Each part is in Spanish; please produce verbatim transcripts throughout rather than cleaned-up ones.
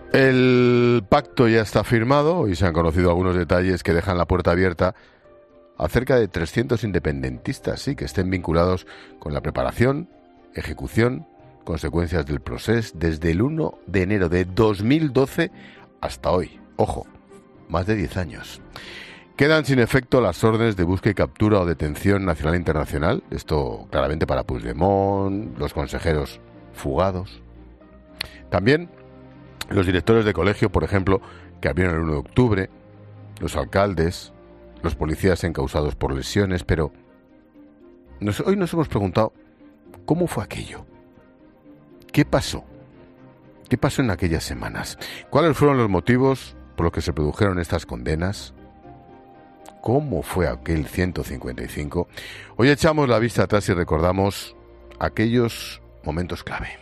El pacto ya está firmado y se han conocido algunos detalles que dejan la puerta abierta a cerca de trescientos independentistas, sí, que estén vinculados con la preparación, ejecución, consecuencias del proceso desde el uno de enero de dos mil doce hasta hoy. Ojo, más de diez años. Quedan sin efecto las órdenes de búsqueda y captura o detención nacional e internacional, esto claramente para Puigdemont, los consejeros fugados. También los directores de colegio, por ejemplo, que abrieron el uno de octubre, los alcaldes, los policías encausados por lesiones, pero nos, hoy nos hemos preguntado, ¿cómo fue aquello? ¿Qué pasó? ¿Qué pasó en aquellas semanas? ¿Cuáles fueron los motivos por los que se produjeron estas condenas? ¿Cómo fue aquel ciento cincuenta y cinco? Hoy echamos la vista atrás y recordamos aquellos momentos clave.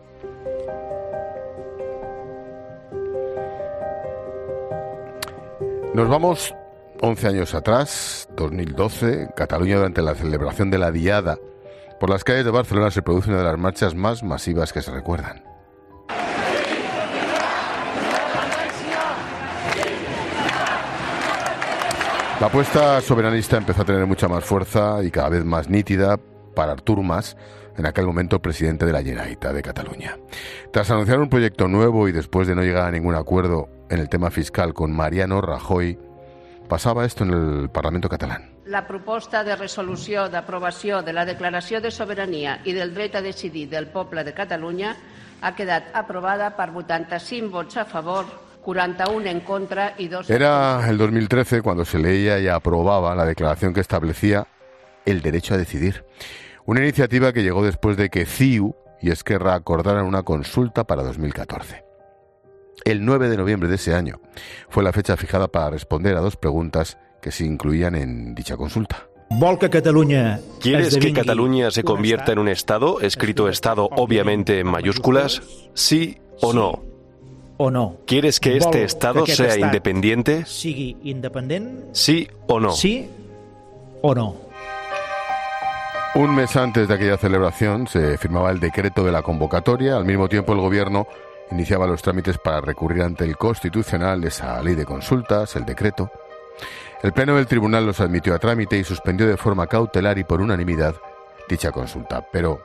Nos vamos once años atrás, dos mil doce, en Cataluña, durante la celebración de la Diada. Por las calles de Barcelona se produce una de las marchas más masivas que se recuerdan. La apuesta soberanista empezó a tener mucha más fuerza y cada vez más nítida para Artur Mas, en aquel momento presidente de la Generalitat de Cataluña. Tras anunciar un proyecto nuevo y después de no llegar a ningún acuerdo en el tema fiscal con Mariano Rajoy, pasaba esto en el Parlamento catalán. La proposta de resolució d'aprovació de la Declaració de Sobirania i del dret a decidir del poble de Catalunya ha quedat aprovada per vuitanta-cinc vots a favor, quaranta-un en contra y dos... Era el dos mil trece cuando se leía y aprobaba la declaración que establecía el derecho a decidir. Una iniciativa que llegó después de que C I U y Esquerra acordaran una consulta para dos mil catorce. El nueve de noviembre de ese año fue la fecha fijada para responder a dos preguntas que se incluían en dicha consulta. ¿Quieres que Cataluña se convierta en un Estado, escrito Estado obviamente en mayúsculas? ¿Sí o no? O no. ¿Quieres que este Estado sea independiente? ¿Sí o no? Sí o no. Un mes antes de aquella celebración se firmaba el decreto de la convocatoria. Al mismo tiempo el Gobierno iniciaba los trámites para recurrir ante el Constitucional esa ley de consultas, el decreto. El Pleno del Tribunal los admitió a trámite y suspendió de forma cautelar y por unanimidad dicha consulta, pero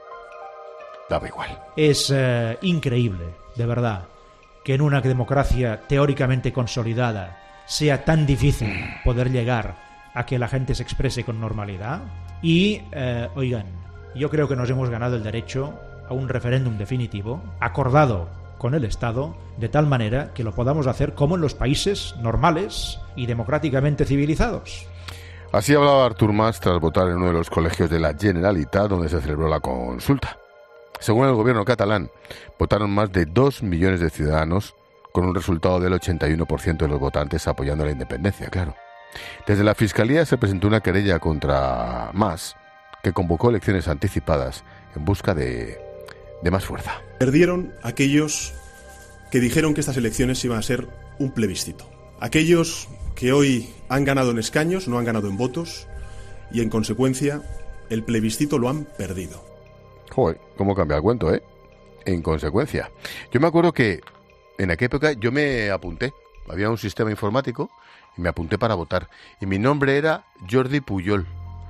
daba igual. Es uh, increíble, de verdad, que en una democracia teóricamente consolidada sea tan difícil poder llegar a que la gente se exprese con normalidad. Y, eh, oigan, yo creo que nos hemos ganado el derecho a un referéndum definitivo, acordado con el Estado, de tal manera que lo podamos hacer como en los países normales y democráticamente civilizados. Así hablaba Artur Mas tras votar en uno de los colegios de la Generalitat donde se celebró la consulta. Según el gobierno catalán, votaron más de dos millones de ciudadanos, con un resultado del ochenta y uno por ciento de los votantes apoyando la independencia, claro. Desde la Fiscalía se presentó una querella contra Mas, que convocó elecciones anticipadas en busca de, de más fuerza. Perdieron aquellos que dijeron que estas elecciones iban a ser un plebiscito. Aquellos que hoy han ganado en escaños, no han ganado en votos, y en consecuencia el plebiscito lo han perdido. Joder, cómo cambia el cuento, ¿eh? En consecuencia. Yo me acuerdo que en aquella época yo me apunté. Había un sistema informático y me apunté para votar. Y mi nombre era Jordi Pujol.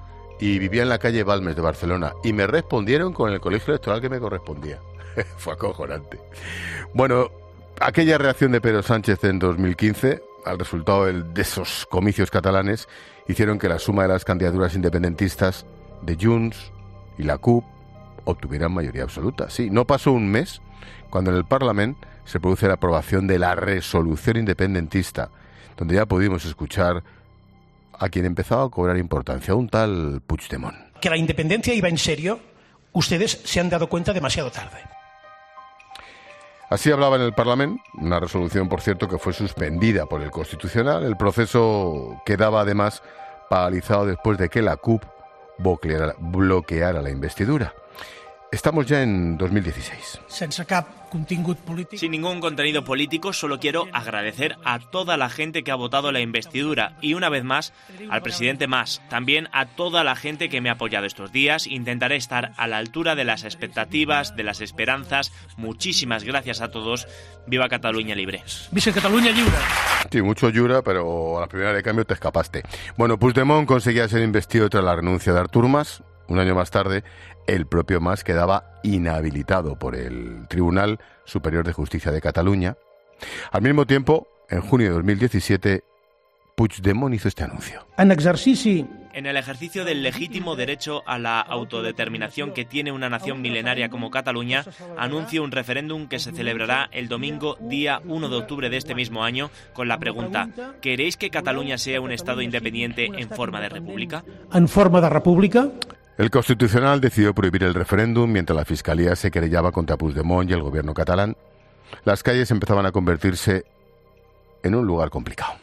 Y vivía en la calle Balmes de Barcelona. Y me respondieron con el colegio electoral que me correspondía. Fue acojonante. Bueno, aquella reacción de Pedro Sánchez en dos mil quince, al resultado de esos comicios catalanes, hicieron que la suma de las candidaturas independentistas de Junts y la C U P obtuvieran mayoría absoluta. Sí, no pasó un mes cuando en el Parlamento se produce la aprobación de la resolución independentista, donde ya pudimos escuchar a quien empezaba a cobrar importancia, un tal Puigdemont. Que la independencia iba en serio, ustedes se han dado cuenta demasiado tarde. Así hablaba en el Parlamento, una resolución, por cierto, que fue suspendida por el Constitucional. El proceso quedaba además paralizado después de que la C U P bloqueara, bloqueara la investidura. Estamos ya en dos mil dieciséis. Sense cap Sin ningún contenido político, solo quiero agradecer a toda la gente que ha votado la investidura y, una vez más, al presidente Mas. También a toda la gente que me ha apoyado estos días. Intentaré estar a la altura de las expectativas, de las esperanzas. Muchísimas gracias a todos. Viva Cataluña Libre. Viva Cataluña Libre. Sí, mucho Llura, pero a la primera de cambio te escapaste. Bueno, Puigdemont conseguía ser investido tras la renuncia de Artur Mas. Un año más tarde, el propio Mas quedaba inhabilitado por el Tribunal Superior de Justicia de Cataluña. Al mismo tiempo, en junio de dos mil diecisiete, Puigdemont hizo este anuncio. En exercici En el ejercicio del legítimo derecho a la autodeterminación que tiene una nación milenaria como Cataluña, anuncio un referéndum que se celebrará el domingo día uno de octubre de este mismo año con la pregunta: ¿queréis que Cataluña sea un Estado independiente en forma de república? En forma de república. El Constitucional decidió prohibir el referéndum mientras la Fiscalía se querellaba contra Puigdemont y el gobierno catalán. Las calles empezaban a convertirse en un lugar complicado.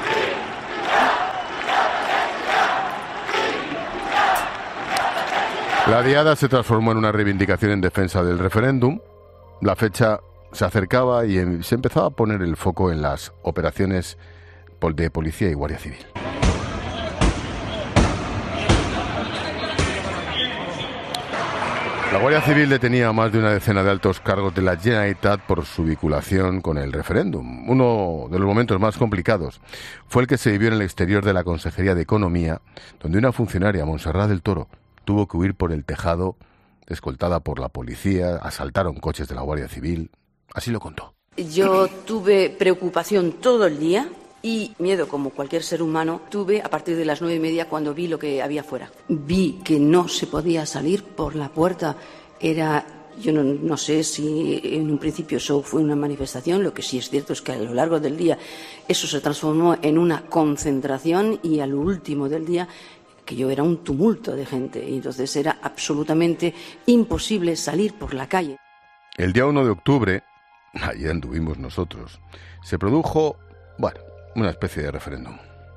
La diada se transformó en una reivindicación en defensa del referéndum. La fecha se acercaba y se empezaba a poner el foco en las operaciones de policía y guardia civil. La Guardia Civil detenía a más de una decena de altos cargos de la Generalitat por su vinculación con el referéndum. Uno de los momentos más complicados fue el que se vivió en el exterior de la Consejería de Economía, donde una funcionaria, Montserrat del Toro, tuvo que huir por el tejado, escoltada por la policía, asaltaron coches de la Guardia Civil. Así lo contó. Yo tuve preocupación todo el día y miedo, como cualquier ser humano, tuve a partir de las nueve y media cuando vi lo que había fuera. Vi que no se podía salir por la puerta. Era, yo no, no sé si en un principio eso fue una manifestación, lo que sí es cierto es que a lo largo del día eso se transformó en una concentración y a lo último del día que yo era un tumulto de gente y entonces era absolutamente imposible salir por la calle. El día uno de octubre, allí anduvimos nosotros, se produjo, bueno, una especie de referéndum.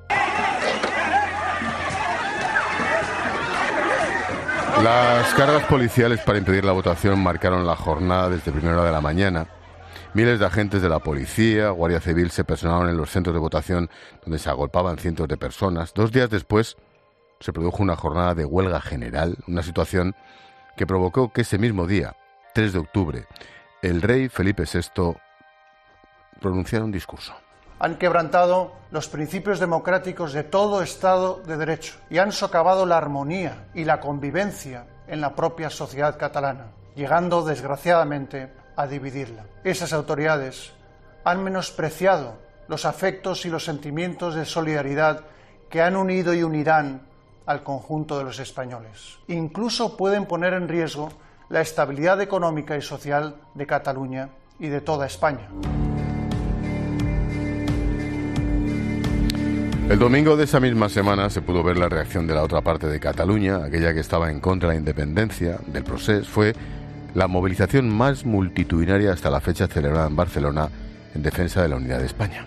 Las cargas policiales para impedir la votación marcaron la jornada desde primera hora de la mañana. Miles de agentes de la policía, Guardia Civil se personaron en los centros de votación donde se agolpaban cientos de personas. Dos días después se produjo una jornada de huelga general, una situación que provocó que ese mismo día, tres de octubre, el rey Felipe sexto pronunciara un discurso. Han quebrantado los principios democráticos de todo Estado de Derecho y han socavado la armonía y la convivencia en la propia sociedad catalana, llegando, desgraciadamente, a dividirla. Esas autoridades han menospreciado los afectos y los sentimientos de solidaridad que han unido y unirán al conjunto de los españoles. Incluso pueden poner en riesgo la estabilidad económica y social de Cataluña y de toda España. El domingo de esa misma semana se pudo ver la reacción de la otra parte de Cataluña, aquella que estaba en contra de la independencia, del procés. Fue la movilización más multitudinaria hasta la fecha celebrada en Barcelona en defensa de la unidad de España.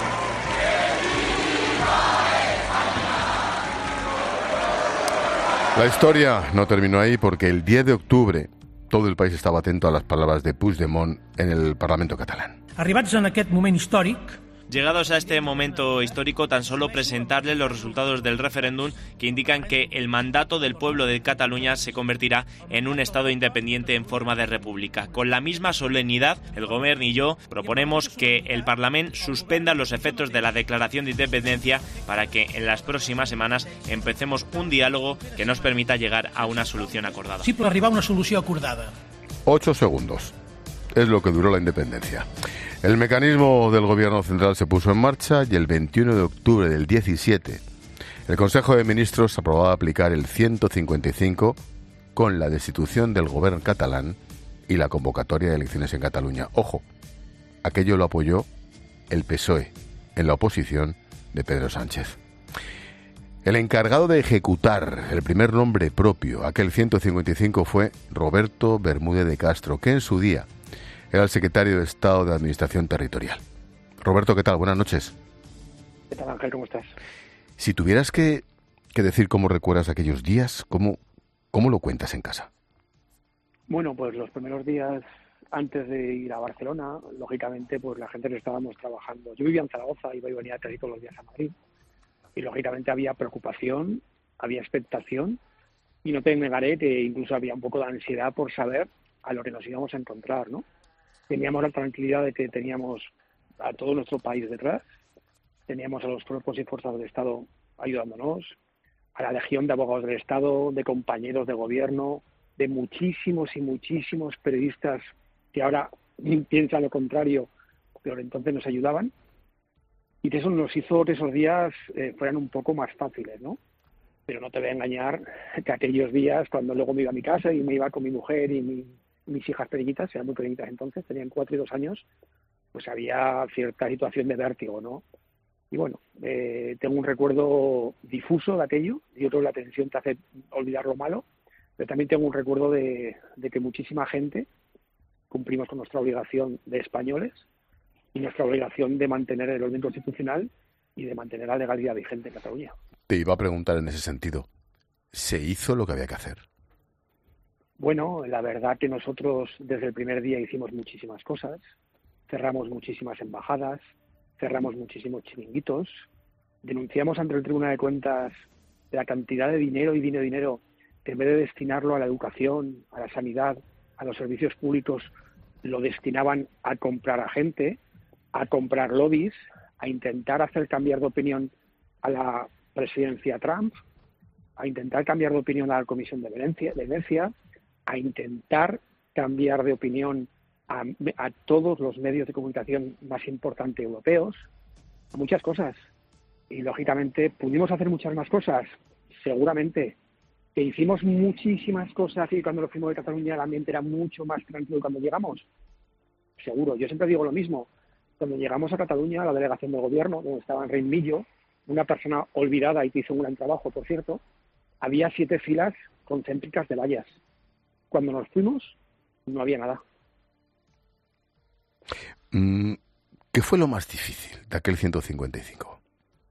La historia no terminó ahí porque el diez de octubre todo el país estaba atento a las palabras de Puigdemont en el Parlamento catalán. Arribats en aquest moment històric, Llegados a este momento histórico, tan solo presentarles los resultados del referéndum que indican que el mandato del pueblo de Cataluña se convertirá en un Estado independiente en forma de república. Con la misma solemnidad, el Gobierno y yo proponemos que el Parlamento suspenda los efectos de la declaración de independencia para que en las próximas semanas empecemos un diálogo que nos permita llegar a una solución acordada. Sí, per arribar a una solució acordada. Ocho segundos. Es lo que duró la independencia. El mecanismo del gobierno central se puso en marcha y el veintiuno de octubre del diecisiete el Consejo de Ministros aprobaba aplicar el ciento cincuenta y cinco con la destitución del gobierno catalán y la convocatoria de elecciones en Cataluña. Ojo, aquello lo apoyó el P S O E en la oposición de Pedro Sánchez. El encargado de ejecutar el primer nombre propio, aquel ciento cincuenta y cinco, fue Roberto Bermúdez de Castro, que en su día era el secretario de Estado de Administración Territorial. Roberto, ¿qué tal? Buenas noches. ¿Qué tal, Ángel? ¿Cómo estás? Si tuvieras que, que decir cómo recuerdas aquellos días, ¿cómo, ¿cómo lo cuentas en casa? Bueno, pues los primeros días antes de ir a Barcelona, lógicamente, pues la gente que estábamos trabajando. Yo vivía en Zaragoza, iba y venía casi todos los días a Madrid. Y lógicamente había preocupación, había expectación. Y no te negaré que incluso había un poco de ansiedad por saber a lo que nos íbamos a encontrar, ¿no? Teníamos la tranquilidad de que teníamos a todo nuestro país detrás. Teníamos a los cuerpos y fuerzas del Estado ayudándonos, a la legión de abogados del Estado, de compañeros de gobierno, de muchísimos y muchísimos periodistas que ahora piensan lo contrario, pero entonces nos ayudaban. Y eso nos hizo que esos días eh, fueran un poco más fáciles, ¿no? Pero no te voy a engañar que aquellos días, cuando luego me iba a mi casa y me iba con mi mujer y mi, mis hijas pequeñitas, eran muy pequeñitas entonces, tenían cuatro y dos años, pues había cierta situación de vértigo, ¿no? Y bueno, eh, tengo un recuerdo difuso de aquello. Yo creo que la tensión te hace olvidar lo malo, pero también tengo un recuerdo de, de que muchísima gente cumplimos con nuestra obligación de españoles y nuestra obligación de mantener el orden constitucional y de mantener la legalidad vigente en Cataluña. Te iba a preguntar en ese sentido, ¿se hizo lo que había que hacer? Bueno, la verdad que nosotros desde el primer día hicimos muchísimas cosas, cerramos muchísimas embajadas, cerramos muchísimos chiringuitos, denunciamos ante el Tribunal de Cuentas la cantidad de dinero y dinero, dinero que en vez de destinarlo a la educación, a la sanidad, a los servicios públicos, lo destinaban a comprar a gente, a comprar lobbies, a intentar hacer cambiar de opinión a la presidencia Trump, a intentar cambiar de opinión a la Comisión de Venecia, de Venecia, a intentar cambiar de opinión a, a todos los medios de comunicación más importantes europeos, a muchas cosas. Y lógicamente pudimos hacer muchas más cosas, seguramente. Que hicimos muchísimas cosas y cuando nos fuimos de Cataluña el ambiente era mucho más tranquilo cuando llegamos. Seguro, yo siempre digo lo mismo. Cuando llegamos a Cataluña, a la delegación del gobierno, donde estaba en Rein Millo, una persona olvidada y que hizo un gran trabajo, por cierto, había siete filas concéntricas de vallas. Cuando nos fuimos, no había nada. ¿Qué fue lo más difícil de aquel ciento cincuenta y cinco?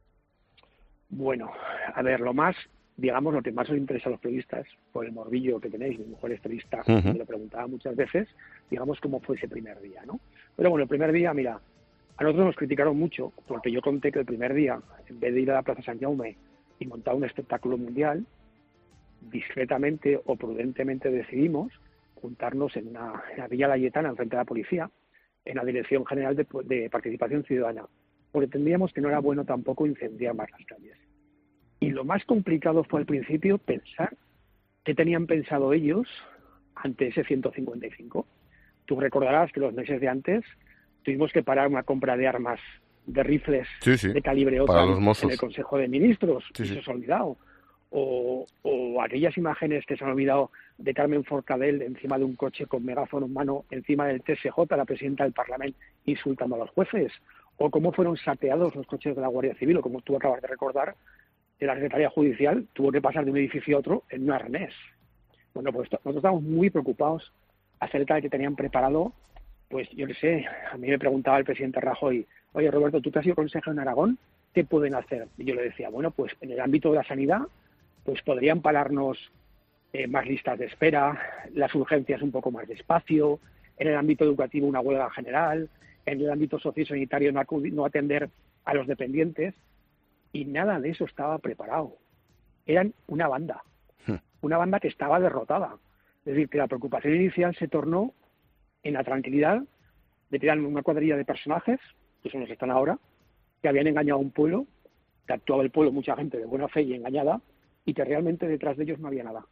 Bueno, a ver, lo más, digamos, lo que más os interesa a los periodistas, por el morbillo que tenéis, mi mujer es periodista, uh-huh. me lo preguntaba muchas veces, digamos, cómo fue ese primer día, ¿no? Pero bueno, el primer día, mira, a nosotros nos criticaron mucho, porque yo conté que el primer día, en vez de ir a la Plaza Sant Jaume y montar un espectáculo mundial, discretamente o prudentemente decidimos juntarnos en una, en la Villa Layetana, enfrente de la policía, en la Dirección General de, de Participación Ciudadana, porque entendíamos que no era bueno tampoco incendiar más las calles. Y lo más complicado fue al principio pensar qué tenían pensado ellos ante ese ciento cincuenta y cinco. Tú recordarás que los meses de antes tuvimos que parar una compra de armas, de rifles sí, sí, de calibre OTAN en el Consejo de Ministros, sí, y sí. se os ha olvidado. O, o aquellas imágenes que se han olvidado de Carmen Forcadell encima de un coche con megáfono en mano, encima del T S J, la presidenta del Parlamento, insultando a los jueces. O cómo fueron saqueados los coches de la Guardia Civil, o como tú acabas de recordar, de la Secretaría Judicial tuvo que pasar de un edificio a otro en un arnés. Bueno, pues nosotros estamos muy preocupados acerca de que tenían preparado, pues yo qué sé, a mí me preguntaba el presidente Rajoy, oye Roberto, tú te has sido consejero en Aragón, ¿qué pueden hacer? Y yo le decía, bueno, pues en el ámbito de la sanidad, pues podrían pararnos eh, más listas de espera, las urgencias un poco más despacio, en el ámbito educativo una huelga general, en el ámbito sociosanitario no, acudir, no atender a los dependientes, y nada de eso estaba preparado. Eran una banda, una banda que estaba derrotada. Es decir, que la preocupación inicial se tornó en la tranquilidad de que eran una cuadrilla de personajes, que son los que están ahora, que habían engañado a un pueblo, que actuaba el pueblo, mucha gente de buena fe y engañada, y que realmente detrás de ellos no había nada.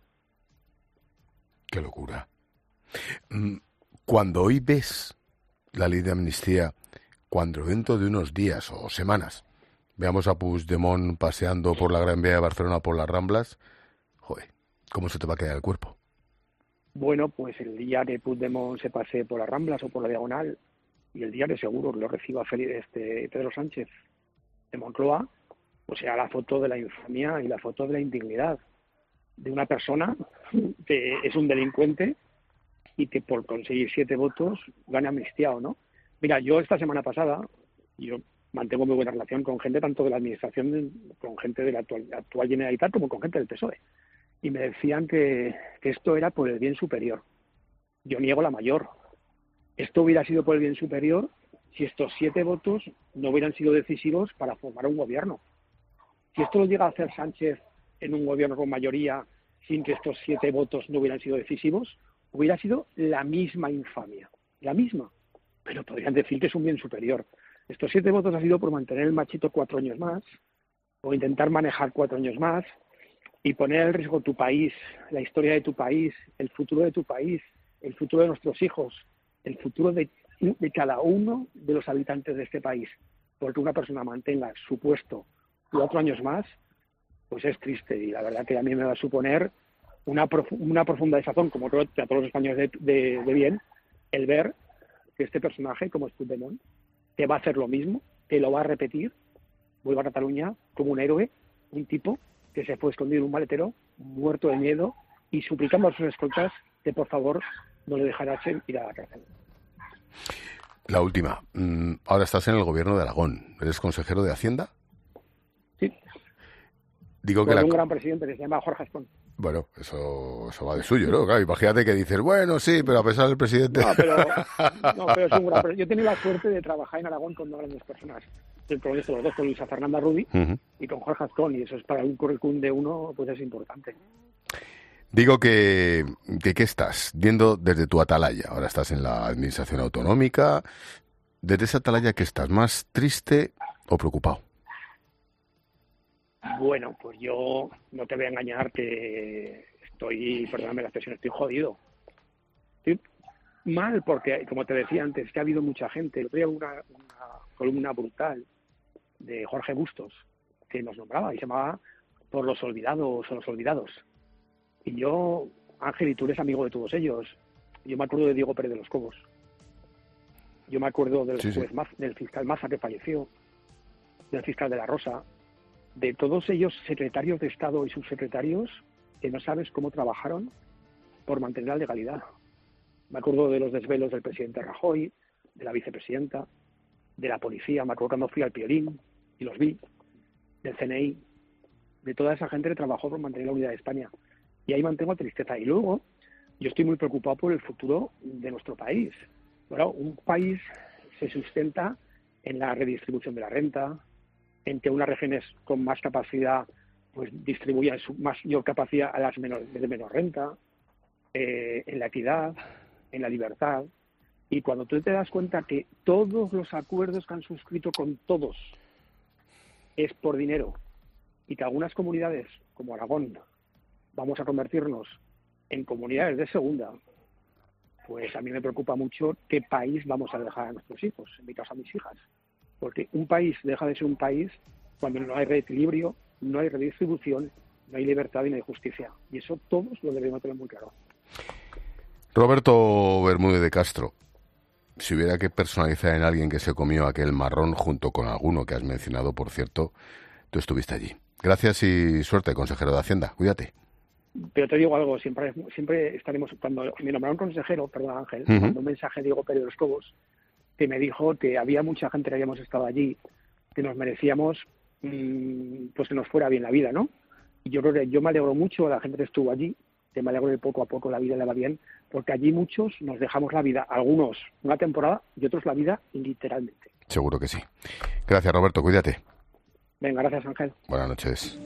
Qué locura. Cuando hoy ves la ley de amnistía, cuando dentro de unos días o semanas veamos a Puigdemont paseando por la Gran Vía de Barcelona, por las Ramblas, joder, ¿cómo se te va a quedar el cuerpo? Bueno, pues el día que Puigdemont se pase por las Ramblas o por la Diagonal, y el día que seguro lo reciba Felipe, este, Pedro Sánchez de Moncloa, pues será la foto de la infamia y la foto de la indignidad de una persona que es un delincuente y que por conseguir siete votos gana amnistiado, ¿no? Mira, yo esta semana pasada, yo mantengo muy buena relación con gente tanto de la administración, con gente de la actual, actual Generalitat como con gente del P S O E. Y me decían que, que esto era por el bien superior. Yo niego la mayor. Esto hubiera sido por el bien superior si estos siete votos no hubieran sido decisivos para formar un gobierno. Si esto lo llega a hacer Sánchez en un gobierno con mayoría sin que estos siete votos no hubieran sido decisivos, hubiera sido la misma infamia, la misma. Pero podrían decir que es un bien superior. Estos siete votos ha sido por mantener el machito cuatro años más, o intentar manejar cuatro años más, y poner en riesgo tu país, la historia de tu país, el futuro de tu país, el futuro de nuestros hijos, el futuro de, de cada uno de los habitantes de este país. Porque una persona mantenga su puesto cuatro años más, pues es triste, y la verdad que a mí me va a suponer una, prof una profunda desazón, como todo, a todos los españoles de, de, de bien, el ver que este personaje, como es Puigdemont, que va a hacer lo mismo, que lo va a repetir, vuelve a Cataluña como un héroe, un tipo que se fue escondido en un maletero, muerto de miedo, y suplicando a sus escoltas que por favor no le dejaran ir a la cárcel. La última. Ahora estás en el gobierno de Aragón. ¿Eres consejero de Hacienda? Sí. Digo Con que la... un gran presidente que se llama Jorge Azcón. Bueno, eso, eso va de suyo, ¿no? Claro, imagínate que dices, bueno, sí, pero a pesar del presidente... No, pero, no, pero es un gran... Yo he tenido la suerte de trabajar en Aragón con dos grandes personas. Con los dos, con Luisa Fernanda Rubí uh-huh. y con Jorge Azcón, y eso es para un currículum de uno, pues es importante. Digo que, que ¿qué estás? Viendo desde tu atalaya, ahora estás en la administración autonómica, desde esa atalaya, ¿qué estás? ¿Más triste o preocupado? Bueno, pues yo no te voy a engañar que estoy, perdóname la expresión, estoy jodido. Estoy mal porque, como te decía antes, que ha habido mucha gente. El otro día una, una columna brutal de Jorge Bustos que nos nombraba y se llamaba Por los olvidados o los olvidados. Y yo, Ángel, y tú eres amigo de todos ellos. Yo me acuerdo de Diego Pérez de los Cobos. Yo me acuerdo del, sí, juez sí. Maza, del fiscal Maza que falleció, del fiscal de la Rosa, de todos ellos secretarios de Estado y subsecretarios que no sabes cómo trabajaron por mantener la legalidad. Me acuerdo de los desvelos del presidente Rajoy, de la vicepresidenta, de la policía, me acuerdo cuando fui al Piolín y los vi, del C N I, de toda esa gente que trabajó por mantener la unidad de España. Y ahí mantengo tristeza. Y luego, yo estoy muy preocupado por el futuro de nuestro país. Bueno, un país se sustenta en la redistribución de la renta, en que unas regiones con más capacidad pues distribuyan su mayor capacidad a las menor, de menor renta, eh, en la equidad, en la libertad. Y cuando tú te das cuenta que todos los acuerdos que han suscrito con todos es por dinero, y que algunas comunidades, como Aragón, vamos a convertirnos en comunidades de segunda, pues a mí me preocupa mucho qué país vamos a dejar a nuestros hijos, en mi caso a mis hijas. Porque un país deja de ser un país cuando no hay reequilibrio, no hay redistribución, no hay libertad y no hay justicia. Y eso todos lo debemos tener muy claro. Roberto Bermúdez de Castro, si hubiera que personalizar en alguien que se comió aquel marrón junto con alguno que has mencionado, por cierto, tú estuviste allí. Gracias y suerte, consejero de Hacienda. Cuídate. Pero te digo algo, siempre siempre estaremos... Cuando me nombraron consejero, perdón Ángel, uh-huh. mandó un mensaje Diego Pérez de los Cobos, que me dijo que había mucha gente que habíamos estado allí, que nos merecíamos mmm, pues que nos fuera bien la vida, ¿no? Y yo creo que yo me alegro mucho, la gente que estuvo allí, que me alegro de poco a poco la vida le va bien, porque allí muchos nos dejamos la vida, algunos una temporada y otros la vida literalmente. Seguro que sí. Gracias, Roberto, cuídate. Venga, gracias, Ángel. Buenas noches.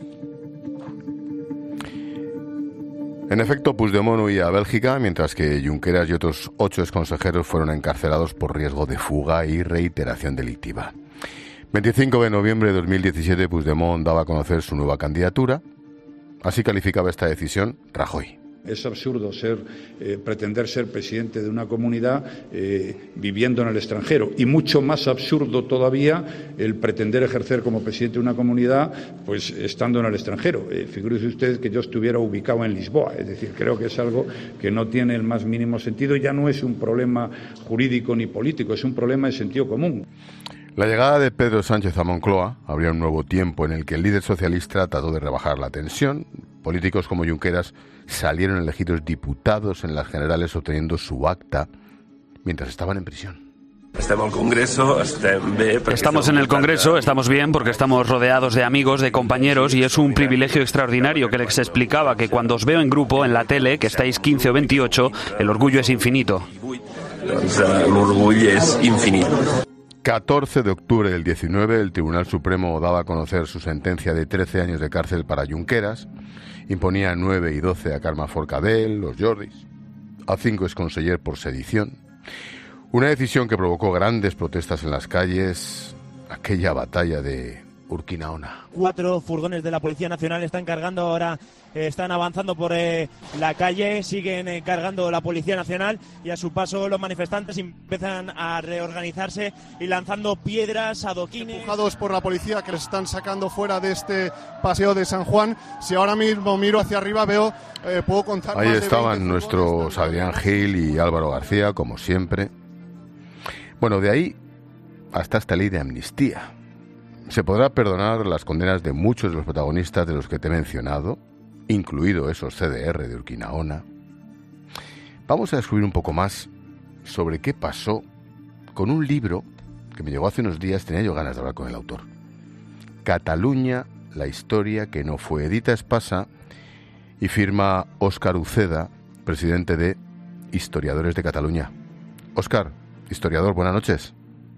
En efecto, Puigdemont huía a Bélgica, mientras que Junqueras y otros ocho exconsejeros fueron encarcelados por riesgo de fuga y reiteración delictiva. veinticinco de noviembre de dos mil diecisiete, Puigdemont daba a conocer su nueva candidatura. Así calificaba esta decisión Rajoy. Es absurdo ser, eh, pretender ser presidente de una comunidad eh, viviendo en el extranjero, y mucho más absurdo todavía el pretender ejercer como presidente de una comunidad pues estando en el extranjero. Eh, figúrese usted que yo estuviera ubicado en Lisboa, es decir, creo que es algo que no tiene el más mínimo sentido. Ya no es un problema jurídico ni político, es un problema de sentido común. La llegada de Pedro Sánchez a Moncloa abría un nuevo tiempo en el que el líder socialista trató de rebajar la tensión. Políticos como Junqueras salieron elegidos diputados en las generales obteniendo su acta mientras estaban en prisión. Estamos en el Congreso, estamos bien porque estamos rodeados de amigos, de compañeros, y es un privilegio extraordinario que les explicaba que cuando os veo en grupo en la tele, que estáis quince o veintiocho, el orgullo es infinito. doncs eh, l'orgull és infinit. catorce de octubre del diecinueve, el Tribunal Supremo daba a conocer su sentencia de trece años de cárcel para Junqueras, imponía nueve y doce a Carme Forcadell, los Jordis, a cinco exconsellers por sedición. Una decisión que provocó grandes protestas en las calles, aquella batalla de Urquinaona. Cuatro furgones de la Policía Nacional están cargando ahora, eh, están avanzando por eh, la calle, siguen eh, cargando la Policía Nacional y a su paso los manifestantes empiezan a reorganizarse y lanzando piedras, adoquines. Empujados por la policía que les están sacando fuera de este paseo de San Juan. Si ahora mismo miro hacia arriba veo, eh, puedo contar. Ahí más estaban de nuestros Adrián Gil y Álvaro García, como siempre. Bueno, de ahí hasta esta ley de amnistía. Se podrá perdonar las condenas de muchos de los protagonistas de los que te he mencionado, incluido esos C D R de Urquinaona. Vamos a descubrir un poco más sobre qué pasó con un libro que me llegó hace unos días, tenía yo ganas de hablar con el autor. Cataluña, la historia que no fue. Edita Espasa y firma Óscar Uceda, presidente de Historiadores de Cataluña. Óscar, historiador, buenas noches.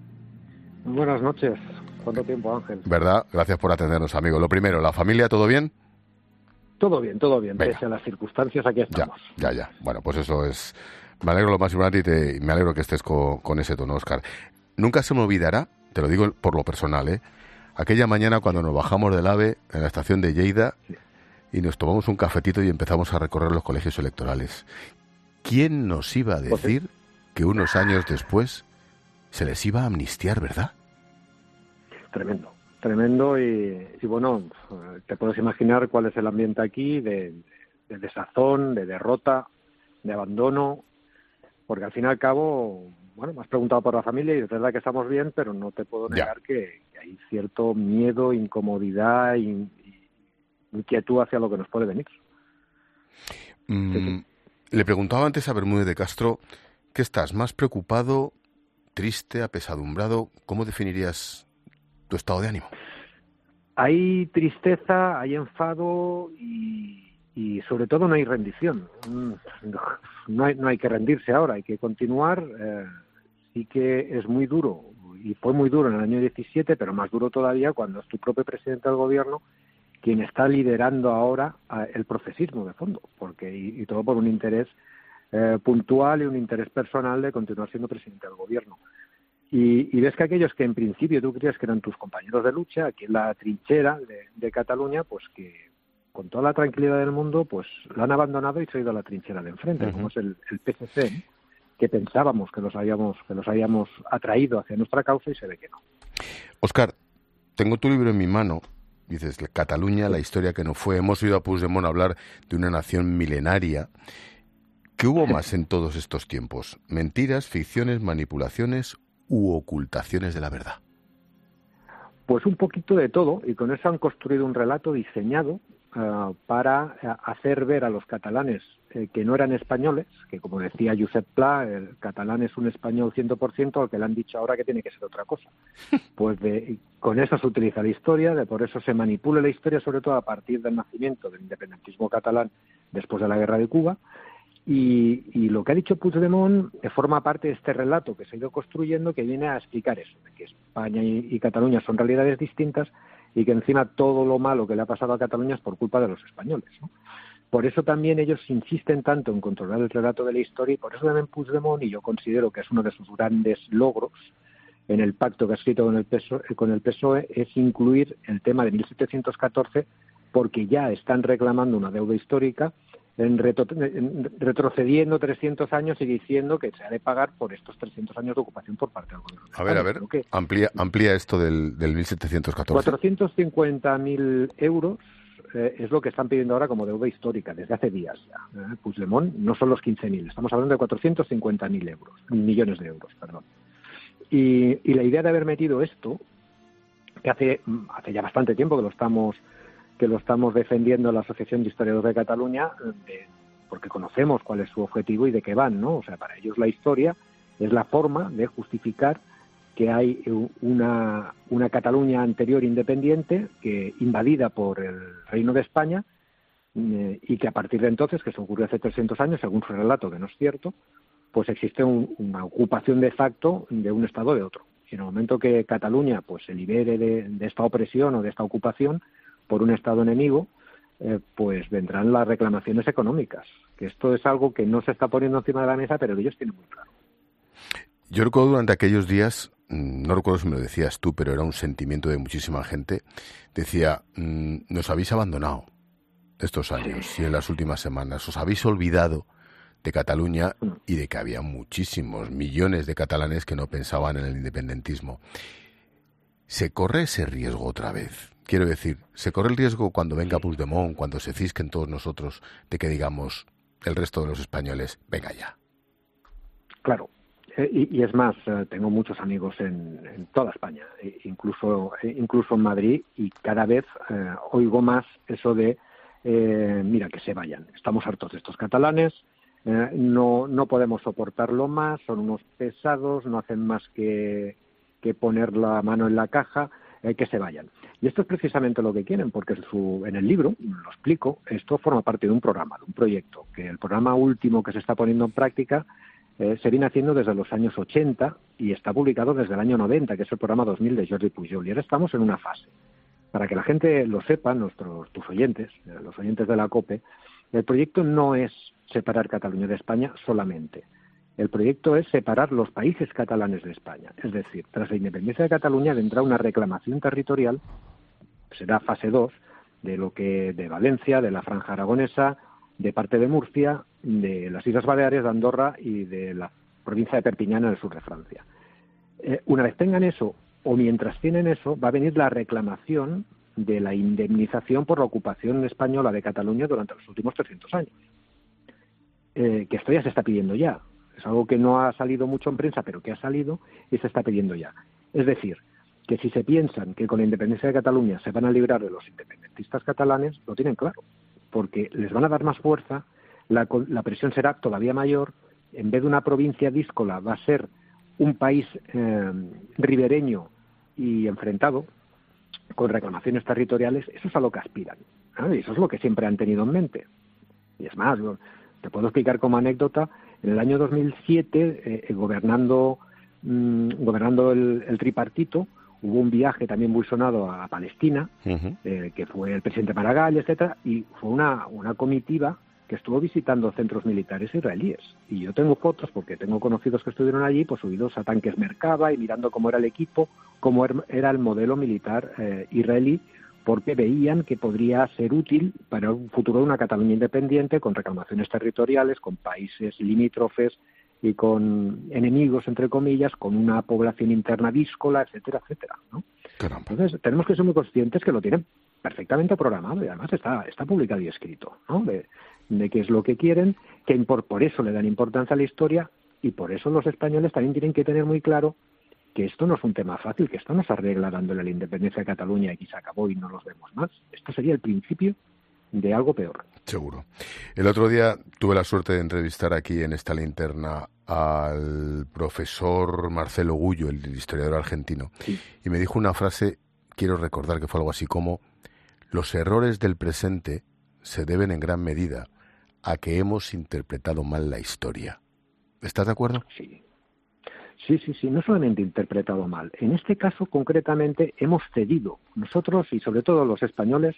Buenas noches. ¿Cuánto tiempo, Ángel? ¿Verdad? Gracias por atendernos, amigo. Lo primero, ¿la familia todo bien? Todo bien, todo bien. Venga. Pese a las circunstancias, aquí estamos. Ya, ya, ya. Bueno, pues eso es... Me alegro lo más importante y te... me alegro que estés con, con ese tono, Óscar. Nunca se me olvidará, te lo digo por lo personal, ¿eh? Aquella mañana cuando nos bajamos del AVE en la estación de Lleida sí. y nos tomamos un cafetito y empezamos a recorrer los colegios electorales. ¿Quién nos iba a decir pues sí. que unos años después se les iba a amnistiar, verdad? Tremendo, tremendo y, y bueno, te puedes imaginar cuál es el ambiente aquí de, de desazón, de derrota, de abandono, porque al fin y al cabo, bueno, me has preguntado por la familia y es verdad que estamos bien, pero no te puedo negar que, que hay cierto miedo, incomodidad y, y inquietud hacia lo que nos puede venir. Mm, sí, sí. Le preguntaba antes a Bermúdez de Castro, ¿qué estás, más preocupado, triste, apesadumbrado? ¿Cómo definirías tu estado de ánimo? Hay tristeza, hay enfado y, y sobre todo no hay rendición. No hay, no hay que rendirse ahora, hay que continuar. Eh, sí que es muy duro y fue muy duro en el año diecisiete, pero más duro todavía cuando es tu propio presidente del gobierno quien está liderando ahora el procesismo de fondo, porque y, y todo por un interés eh, puntual y un interés personal de continuar siendo presidente del gobierno. Y, y ves que aquellos que en principio tú creías que eran tus compañeros de lucha, aquí en la trinchera de, de Cataluña, pues que con toda la tranquilidad del mundo, pues la han abandonado y se ha ido a la trinchera de enfrente, uh-huh. como es el, el P S C, que pensábamos que los habíamos que los habíamos atraído hacia nuestra causa y se ve que no. Óscar, tengo tu libro en mi mano, dices, Cataluña, la historia que no fue. Hemos oído a Puigdemont hablar de una nación milenaria. ¿Qué hubo más en todos estos tiempos? ¿Mentiras, ficciones, manipulaciones u ocultaciones de la verdad? Pues un poquito de todo, y con eso han construido un relato diseñado uh, para uh, hacer ver a los catalanes eh, que no eran españoles, que como decía Josep Pla, el catalán es un español cien por ciento, al que le han dicho ahora que tiene que ser otra cosa. Pues de, con eso se utiliza la historia, de por eso se manipula la historia, sobre todo a partir del nacimiento del independentismo catalán después de la Guerra de Cuba. Y, y lo que ha dicho Puigdemont forma parte de este relato que se ha ido construyendo, que viene a explicar eso, de que España y, y Cataluña son realidades distintas y que encima todo lo malo que le ha pasado a Cataluña es por culpa de los españoles, ¿no? Por eso también ellos insisten tanto en controlar el relato de la historia y por eso también Puigdemont, y yo considero que es uno de sus grandes logros en el pacto que ha escrito con el P S O E, con el P S O E es incluir el tema de mil setecientos catorce, porque ya están reclamando una deuda histórica En, retro, en retrocediendo trescientos años y diciendo que se ha de pagar por estos trescientos años de ocupación por parte del gobierno. A ver, a ver, que amplía, amplía esto del, del mil setecientos catorce. cuatrocientos cincuenta mil euros eh, es lo que están pidiendo ahora como deuda histórica desde hace días ya. Eh, Puigdemont no son los quince mil, estamos hablando de cuatrocientos cincuenta mil euros, millones de euros, perdón. Y, y la idea de haber metido esto, que hace, hace ya bastante tiempo que lo estamos... que lo estamos defendiendo en la Asociación de Historiadores de Cataluña, de, porque conocemos cuál es su objetivo y de qué van, ¿no? O sea, para ellos la historia es la forma de justificar que hay una, una Cataluña anterior independiente, que invadida por el Reino de España, eh, y que a partir de entonces, que se ocurrió hace trescientos años, según su relato, que no es cierto, pues existe un, una ocupación de facto de un Estado de otro. Y en el momento que Cataluña pues se libere de, de esta opresión o de esta ocupación por un Estado enemigo, eh, pues vendrán las reclamaciones económicas. Que esto es algo que no se está poniendo encima de la mesa, pero ellos tienen muy claro. Yo recuerdo durante aquellos días, no recuerdo si me lo decías tú, pero era un sentimiento de muchísima gente, decía, nos habéis abandonado estos años y en las últimas semanas, os habéis olvidado de Cataluña y de que había muchísimos millones de catalanes que no pensaban en el independentismo. ¿Se corre ese riesgo otra vez? Quiero decir, ¿se corre el riesgo cuando venga Puigdemont, cuando se cisquen todos nosotros, de que digamos el resto de los españoles, venga ya? Claro. Eh, y, y es más, eh, tengo muchos amigos en, en toda España, eh, incluso eh, incluso en Madrid, y cada vez eh, oigo más eso de, eh, mira, que se vayan, estamos hartos de estos catalanes, eh, no no podemos soportarlo más, son unos pesados, no hacen más que, que poner la mano en la caja, eh, que se vayan. Y esto es precisamente lo que quieren, porque su, en el libro, lo explico, esto forma parte de un programa, de un proyecto, que el programa último que se está poniendo en práctica Eh, se viene haciendo desde los años ochenta y está publicado desde el año noventa, que es el programa dos mil de Jordi Pujol. Y ahora estamos en una fase. Para que la gente lo sepa, nuestros tus oyentes, eh, los oyentes de la COPE, el proyecto no es separar Cataluña de España solamente. El proyecto es separar los países catalanes de España. Es decir, tras la independencia de Cataluña vendrá una reclamación territorial, será fase dos, de lo que de Valencia, de la Franja Aragonesa, de parte de Murcia, de las Islas Baleares, de Andorra y de la provincia de Perpiñán en el sur de Francia. Eh, una vez tengan eso, o mientras tienen eso, va a venir la reclamación de la indemnización por la ocupación española de Cataluña durante los últimos trescientos años. Eh, que esto ya se está pidiendo ya. Es algo que no ha salido mucho en prensa, pero que ha salido y se está pidiendo ya. Es decir, que si se piensan que con la independencia de Cataluña se van a librar de los independentistas catalanes, lo tienen claro, porque les van a dar más fuerza, la, la presión será todavía mayor, en vez de una provincia díscola va a ser un país eh, ribereño y enfrentado, con reclamaciones territoriales. Eso es a lo que aspiran, ¿no? Y eso es lo que siempre han tenido en mente. Y es más, te puedo explicar como anécdota, en el año dos mil siete, eh, gobernando, mmm, gobernando el, el tripartito, hubo un viaje también muy sonado a Palestina, uh-huh. eh, que fue el presidente Maragall, etcétera, y fue una, una comitiva que estuvo visitando centros militares israelíes. Y yo tengo fotos, porque tengo conocidos que estuvieron allí, pues subidos a tanques Merkava y mirando cómo era el equipo, cómo era el modelo militar eh, israelí, porque veían que podría ser útil para un futuro de una Cataluña independiente, con reclamaciones territoriales, con países limítrofes y con enemigos, entre comillas, con una población interna díscola, etcétera, etcétera, ¿no? Caramba. Entonces, tenemos que ser muy conscientes que lo tienen perfectamente programado y además está está publicado y escrito, ¿no? De, de qué es lo que quieren, que por, por eso le dan importancia a la historia, y por eso los españoles también tienen que tener muy claro que esto no es un tema fácil, que esto no se arregla dándole la independencia de Cataluña y que se acabó y no los vemos más. Esto sería el principio de algo peor. Seguro. El otro día tuve la suerte de entrevistar aquí en esta linterna al profesor Marcelo Gullo, el historiador argentino, sí. Y me dijo una frase, quiero recordar que fue algo así como: los errores del presente se deben en gran medida a que hemos interpretado mal la historia. ¿Estás de acuerdo? Sí. Sí, sí, sí, no solamente interpretado mal. En este caso, concretamente, hemos cedido. Nosotros, y sobre todo los españoles,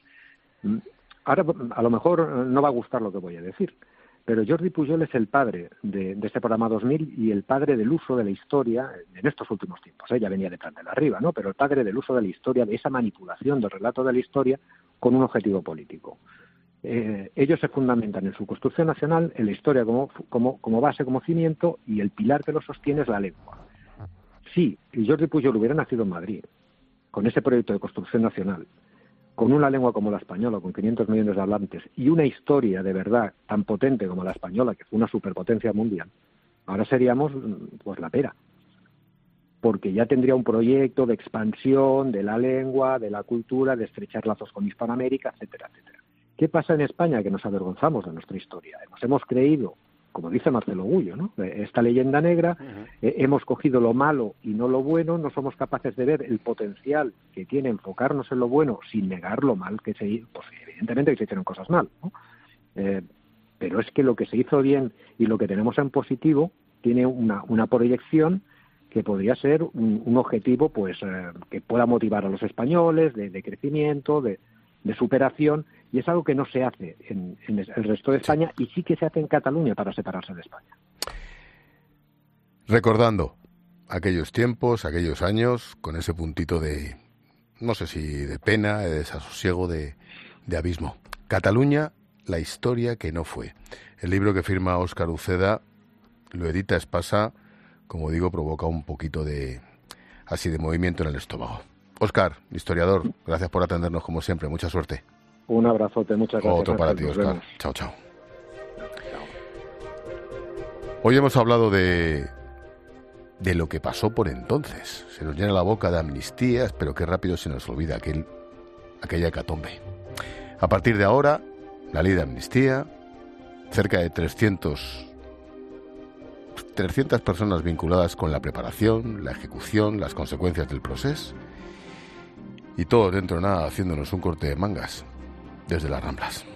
ahora a lo mejor no va a gustar lo que voy a decir, pero Jordi Pujol es el padre de, de este programa dos mil y el padre del uso de la historia en estos últimos tiempos. Ella venía de Prat de la Riba, ¿no? Pero el padre del uso de la historia, de esa manipulación del relato de la historia con un objetivo político. Eh, ellos se fundamentan en su construcción nacional, en la historia como, como, como base, como cimiento, y el pilar que lo sostiene es la lengua. Si Jordi Pujol hubiera nacido en Madrid, con ese proyecto de construcción nacional, con una lengua como la española, con quinientos millones de hablantes, y una historia de verdad tan potente como la española, que fue una superpotencia mundial, ahora seríamos pues la pera. Porque ya tendría un proyecto de expansión de la lengua, de la cultura, de estrechar lazos con Hispanoamérica, etcétera, etcétera. ¿Qué pasa en España? Que nos avergonzamos de nuestra historia. Nos hemos creído, como dice Marcelo Gullo, ¿no? Esta leyenda negra, uh-huh. eh, hemos cogido lo malo y no lo bueno, no somos capaces de ver el potencial que tiene enfocarnos en lo bueno sin negar lo mal que se hizo. Pues evidentemente que se hicieron cosas mal, ¿no? Eh, pero es que lo que se hizo bien y lo que tenemos en positivo tiene una, una proyección que podría ser un, un objetivo pues eh, que pueda motivar a los españoles de, de crecimiento, de, de superación, y es algo que no se hace en, en el resto de España y sí que se hace en Cataluña para separarse de España. Recordando aquellos tiempos, aquellos años, con ese puntito de, no sé si de pena, de desasosiego, de, de abismo. Cataluña, la historia que no fue. El libro que firma Óscar Uceda lo edita Espasa. Como digo, provoca un poquito de así de movimiento en el estómago. Óscar, historiador, gracias por atendernos como siempre. Mucha suerte. Un abrazote, muchas gracias. Otro para ti, Óscar. Chao, chao. Hoy hemos hablado de, de lo que pasó por entonces. Se nos llena la boca de amnistías, pero qué rápido se nos olvida aquel, aquella hecatombe. A partir de ahora, la ley de amnistía, cerca de trescientas personas vinculadas con la preparación, la ejecución, las consecuencias del proceso, y todos dentro de nada haciéndonos un corte de mangas desde las Ramblas.